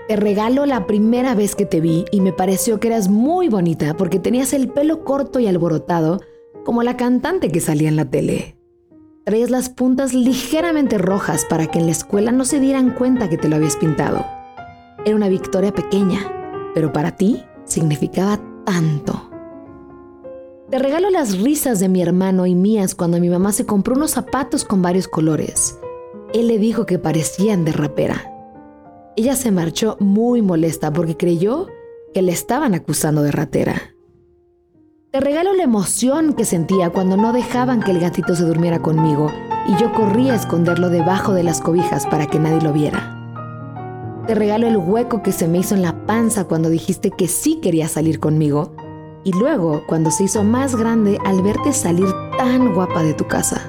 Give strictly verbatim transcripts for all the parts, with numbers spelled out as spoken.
Te regalo la primera vez que te vi y me pareció que eras muy bonita porque tenías el pelo corto y alborotado como la cantante que salía en la tele. Traías las puntas ligeramente rojas para que en la escuela no se dieran cuenta que te lo habías pintado. Era una victoria pequeña, pero para ti significaba tanto. Te regalo las risas de mi hermano y mías cuando mi mamá se compró unos zapatos con varios colores. Él le dijo que parecían de rapera. Ella se marchó muy molesta porque creyó que le estaban acusando de ratera. Te regalo la emoción que sentía cuando no dejaban que el gatito se durmiera conmigo y yo corría a esconderlo debajo de las cobijas para que nadie lo viera. Te regalo el hueco que se me hizo en la panza cuando dijiste que sí querías salir conmigo y luego cuando se hizo más grande al verte salir tan guapa de tu casa.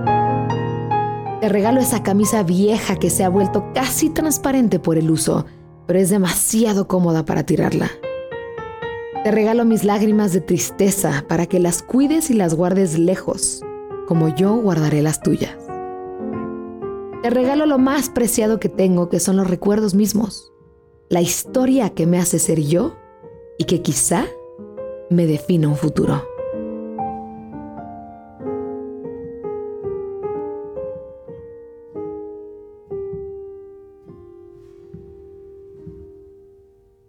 Te regalo esa camisa vieja que se ha vuelto casi transparente por el uso, pero es demasiado cómoda para tirarla. Te regalo mis lágrimas de tristeza para que las cuides y las guardes lejos, como yo guardaré las tuyas. Te regalo lo más preciado que tengo, que son los recuerdos mismos, la historia que me hace ser yo y que quizá me defina un futuro.